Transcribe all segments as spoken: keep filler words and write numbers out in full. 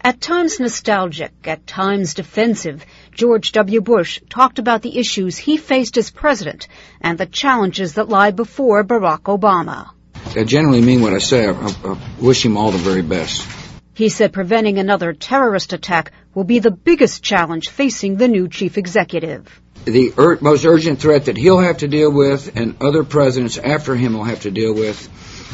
At times nostalgic, at times defensive, George W. Bush talked about the issues he faced as president and the challenges that lie before Barack Obama. I generally mean what I say. I, I, I wish him all the very best. He said preventing another terrorist attack will be the biggest challenge facing the new chief executive. The ur- most urgent threat that he'll have to deal with and other presidents after him will have to deal with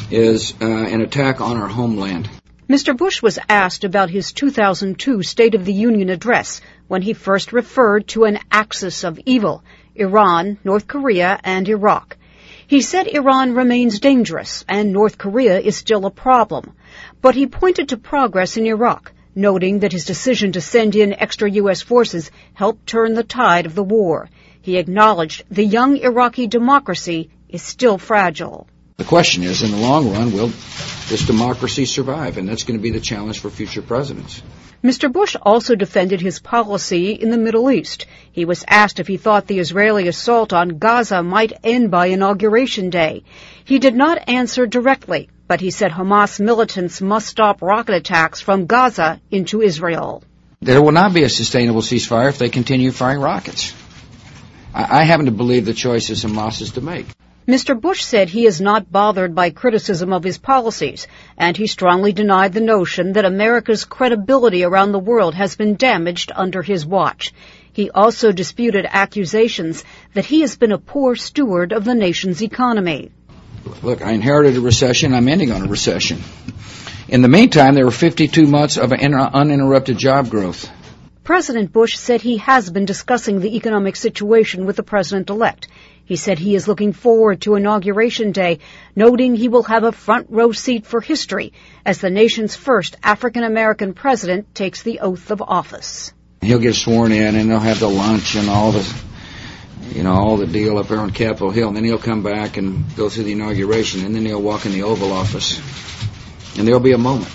is uh, an attack on our homeland. Mister Bush was asked about his two thousand two State of the Union address when he first referred to an axis of evil, Iran, North Korea, and Iraq. He said Iran remains dangerous and North Korea is still a problem, but he pointed to progress in Iraq, noting that his decision to send in extra U S forces helped turn the tide of the war. He acknowledged the young Iraqi democracy is still fragile. The question is, in the long run, will this democracy survive? And that's going to be the challenge for future presidents. Mister Bush also defended his policy in the Middle East. He was asked if he thought the Israeli assault on Gaza might end by Inauguration Day. He did not answer directly, but he said Hamas militants must stop rocket attacks from Gaza into Israel. There will not be a sustainable ceasefire if they continue firing rockets. I, I happen to believe the choice is Hamas's to make. Mister Bush said he is not bothered by criticism of his policies, and he strongly denied the notion that America's credibility around the world has been damaged under his watch. He also disputed accusations that he has been a poor steward of the nation's economy. Look, I inherited a recession. I'm ending on a recession. In the meantime, there were fifty-two months of uninterrupted job growth. President Bush said he has been discussing the economic situation with the president-elect. He said he is looking forward to Inauguration Day, noting he will have a front-row seat for history as the nation's first African-American president takes the oath of office. He'll get sworn in, and they'll have the lunch and all the, you know, all the deal up there on Capitol Hill, and then he'll come back and go through the inauguration, and then he'll walk in the Oval Office, and there'll be a moment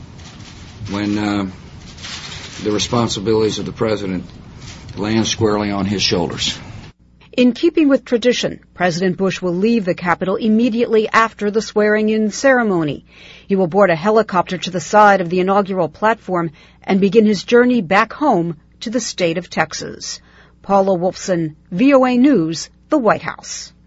when uh, the responsibilities of the president land squarely on his shoulders. In keeping with tradition, President Bush will leave the Capitol immediately after the swearing-in ceremony. He will board a helicopter to the side of the inaugural platform and begin his journey back home to the state of Texas. Paula Wolfson, V O A News, the White House.